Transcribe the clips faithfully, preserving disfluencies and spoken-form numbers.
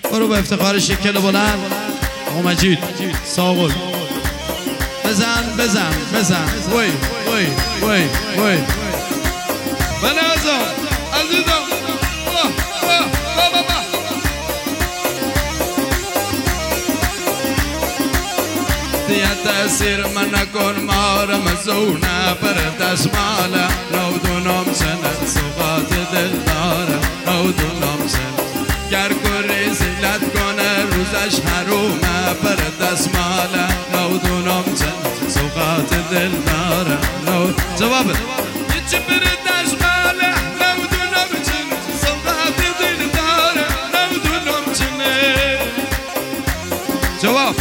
برو به افتخار شکل بلند آقا مجید ساغل بزن بزن بزن وی وی وی وی بنازم عزیزم دیت تأثیر من نکن مار مزونه پر دشماله نودونم سنه صفات دل داره نودونم سنه گر کری زیلت کنه روزش حرومه پر دستماله نودونم سنه صفات دل داره نو جوابه یچی پر دشماله نودونم سنه صفات دل داره نودونم سنه جواب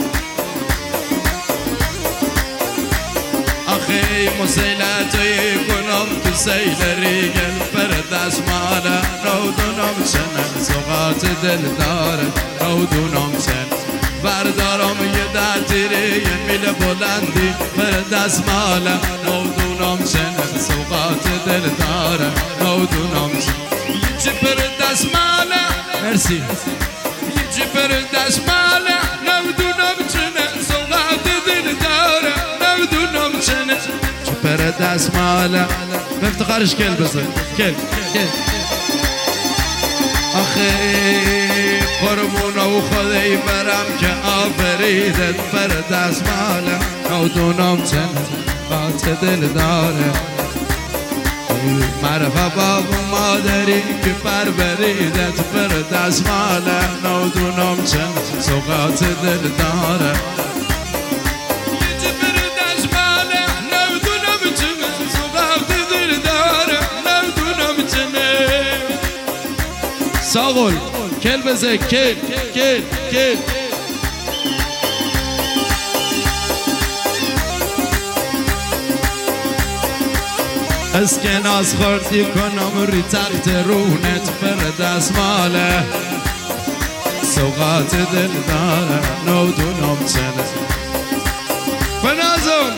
آخی مسیلتی کنم تو سیل ریگل پر دستماله نودونم سنه صفات دل داره نودونم سنه بردارم یه در تیری یه میل بلندی پر دستماله نودونم سنه صفات دل داره نودونم سنه یچی پر دستماله مرسی یچی پر دستماله نودونم سنه صفات دل داره نودونم سنه چی پر دستماله به افتخارش کل بزن کل کل آخه قربون و خدای برم که آفریدت پر دستماله نودونم سنه صفات دل داره معرفه باب مادری که پر بریدت پر دستماله نودونم سنه صفات دل داره ساغل کل بزه کل کل کل از که ناز خوردی کنم ری تخت رونت پر دستماله سوقات دل داره نودونم سنه بنازم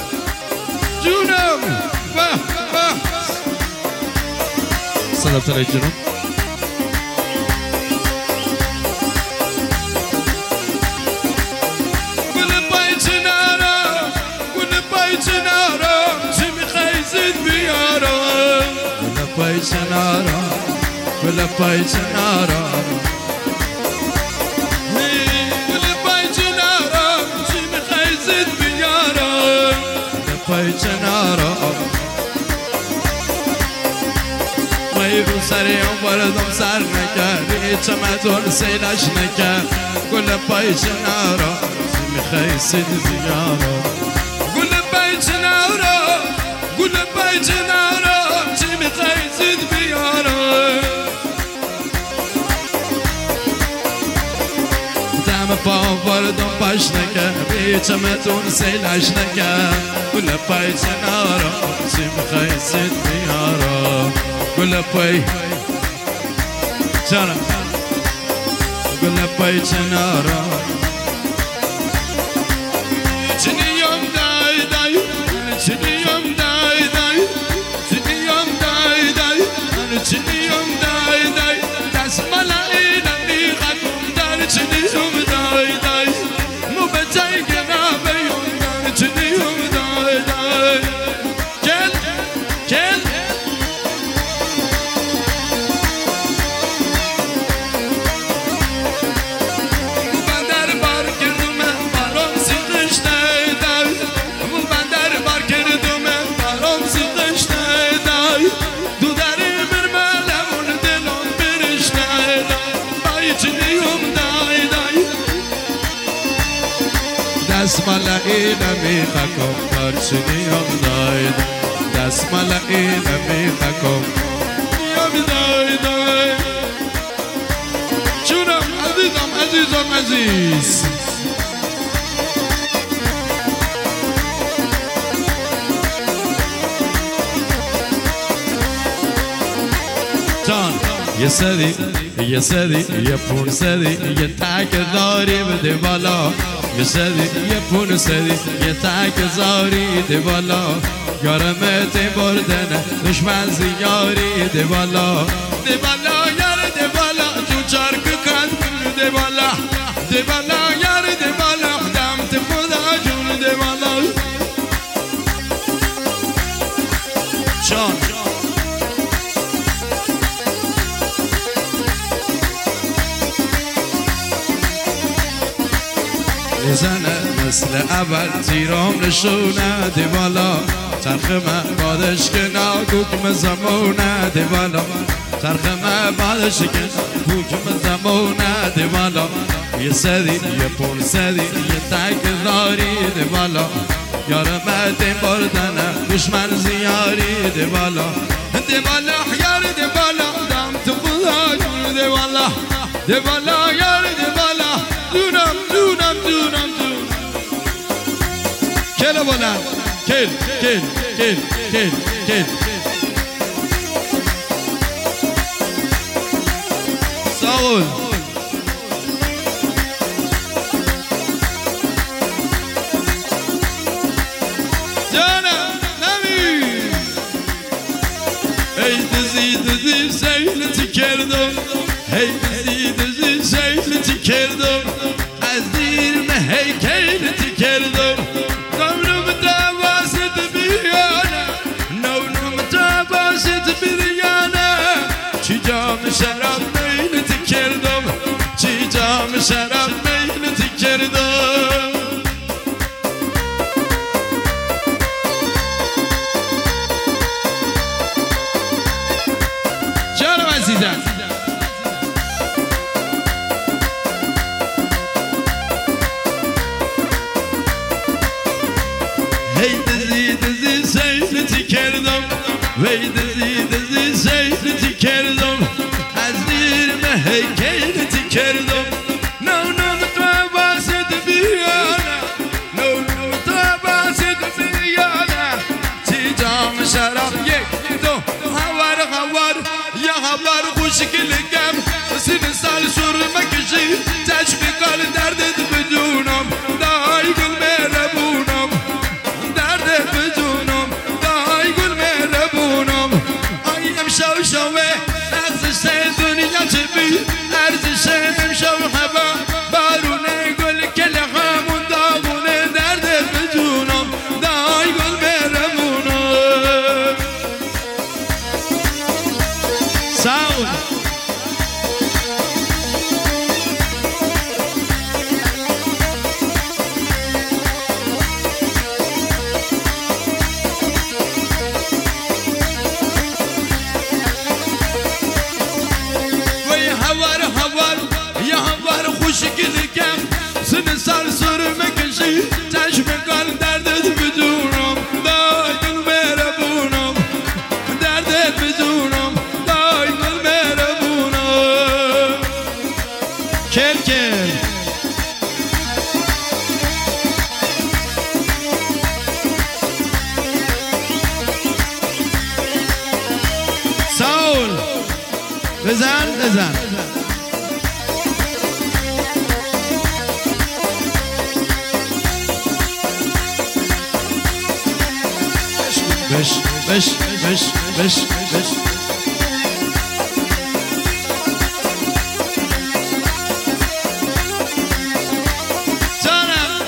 جونم به به صدب تره جونم پای چنارا گل پای چنارا گل پای چنارا چی میخوای زد بیارا گل پای چنارا مایی رو سریم بردم سر نکردی چمدون سیلش نکرد گل پای چنارا چی میخوای زد بیارا گل پای چنارا گل پای چنارا زد بیارم دم پا بردم پاش نکرد بیچمتون سیلش نکرد گل پای چنارا چی میخوای زد بیارم گل پای چنارا گل پای چنارا چنیم دای دای چنیم دای دای چنیم دای دای دست ملایی نمیخوام در چنیم دای دای مو به جای گناه بیون در چنیم دای دای کل کل بندر بار کردم برام سیخش دای دای مو بندر بار کردم برام سیخش دای دای دست ملایی نمیخوام در چنیم دای دست ملایی نمیخوام نیم دای دای جونم عزیزم عزیزم عزیز جان یه سری یه سری یه پون سری یه تک داری بده بالا یه سری یه پون سری یه تک زاری ده بالا یارمت بردن دشمن زیاری ده بالا ده بالا یار ده بالا تو چارک کن بزنه مثل اول تیرام نشونه دی بالا چرخ من بادش که ناگوکم زمونه دی بالا چرخ من بادش که ناگوکم زمونه دی بالا یه سری یه پول سری یه تک داری دی بالا یارم دی بردنه دشمن زیاری دی بالا دی بالا یار دی بالا دم تو خدا دی بالا دی بالا یار دی بالا دونم دونم دونم دونم کل بلند کل کل کل کل کل ساغول جانم نمی ای دزی دزی سیلتی کردم ای دزی دزی سیلتی کردم از دیرم هیکلتی کردم نونم تواست بیانه نونم تواست بیانه چی جام شراب میلتی کردم چی جام شراب میلتی کردم جانم عزیزم هی دزی دزی سیلتی کردم وی دزی دزی سیلتی کردم از دیرم هیکلتی کردم نونم تو باسد بیانه نونم تو باسد بیانه چی جام شراب یک دو هوار هوار یا هوار خوشگلگم سین سال سر مکشی تشق کال دردت بدونم دای گل مهربونم دردت بدونم دای گل مهربونم آیم شو شوه ارزش دنیا چه بی ارزش امشو هوا بارونه گل کل همون داغونه دردت بدونم دای گل مهربونم ساون خوشگلگم سن سال سر مکشی چشم کال دردت بدونم دای گل مهربونم دردت بدونم دای گل مهربونم کل کل ساول بزن بزن بش بش بش بش بش جانم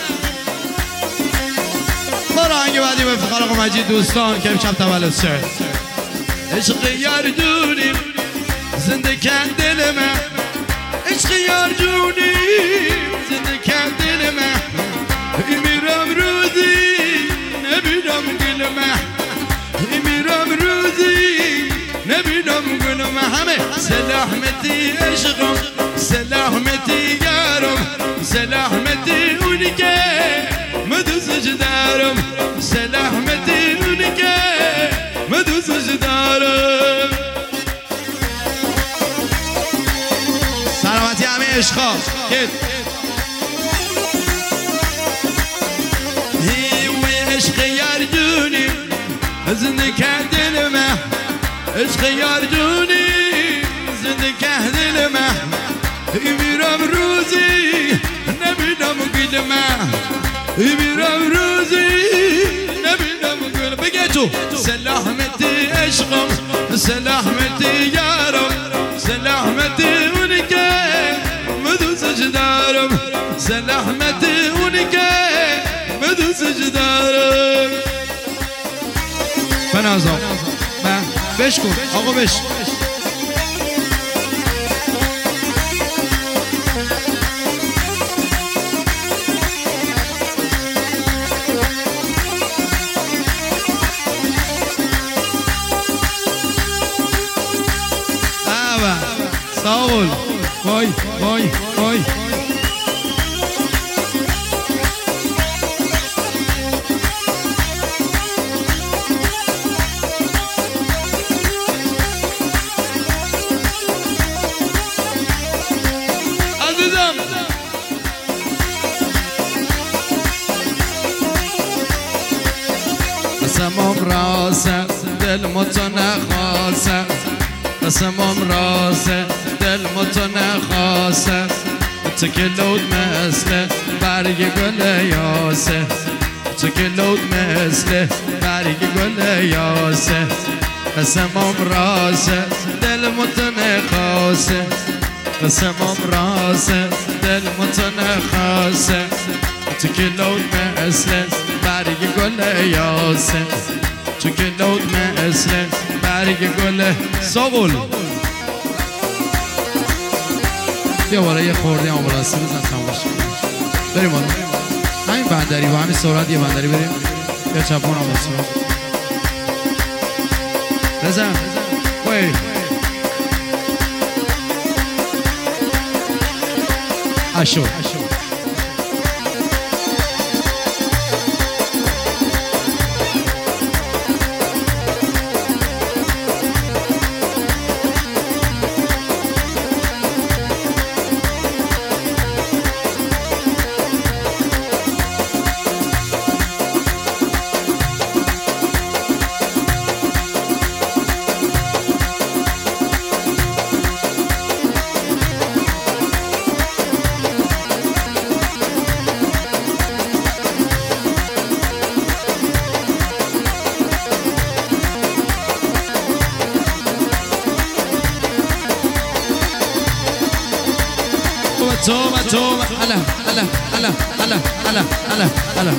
برو آهنگ بعدی به افتخار آقا مجید دوستان که امشب تولد شد عشق یار جونیم زنده کن دل من عشق یار جونیم زنده کن دل من میرم روزی نبینم گل من میرم روزی نبینم گلم همه سلامتی عشقم سلامتی یارم سلامتی اونی که مدوزش دارم سلامتی اونی که مدوزش دارم سلامتی همه عشقا هی عشق یار جونی زنده کردن من عشق یار جونی زنده کردن من میرم روزی نبینم گل من میرم روزی نبینم گل بگه تو سلامتی عشقم سلامتی یارم سلامتی اونی که مدوزش دارم سلامتی اونی که مدوزش دارم بنازم من بش کن آقا بش وای وای وای عزیزم قسمم راسه دل متنخواسه قسمم راسه دل متنخواسه تو که لود مثل برگ گل یاسه تو که لود مثل برگ گل یاسه قسمم راسه دل متنخواسه قسمم راسه دل متنخواسه تو که لود مثل برگ گل یاسه تو که لود مثل برگ گل ساقل بیا بالا یه خورده آمبولانسی بزن تماش بریم بالا همین بندری با همین سرعت یه بندری بریم یا چپون آمبولانسی بزن وی اشو توبة توبة هلا هلا هلا هلا هلا هلا هلا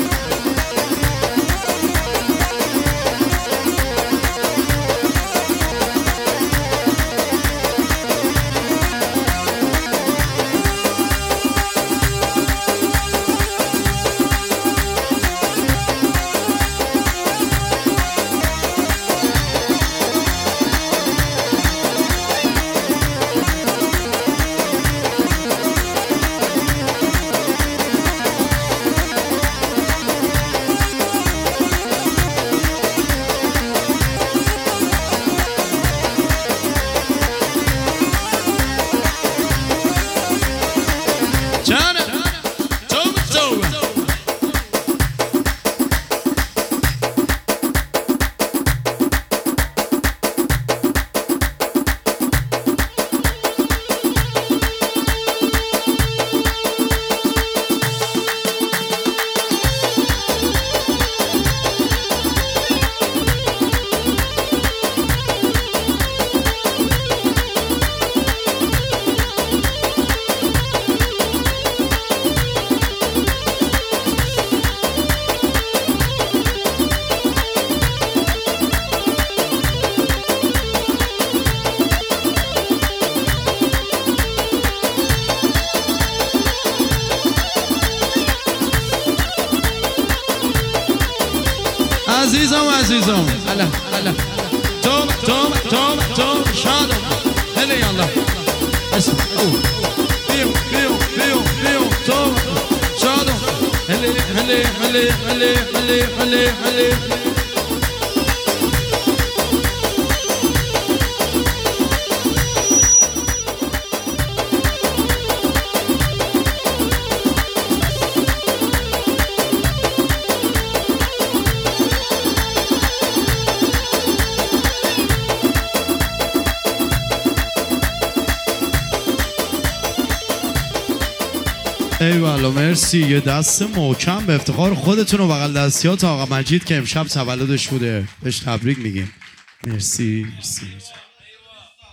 عزیزم عزیزم هلا هلا توبه توبه توبه توبه شادم هلا یالا اسم او بیو بیو بیو بیو توبه شادم هلا هلا هلا هلا هلا هلا هلا ایوالا مرسی یه دست محکم به افتخار خودتون و بغل دستیات آقا مجید که امشب تولدش بوده بهش تبریک میگیم مرسی مرسی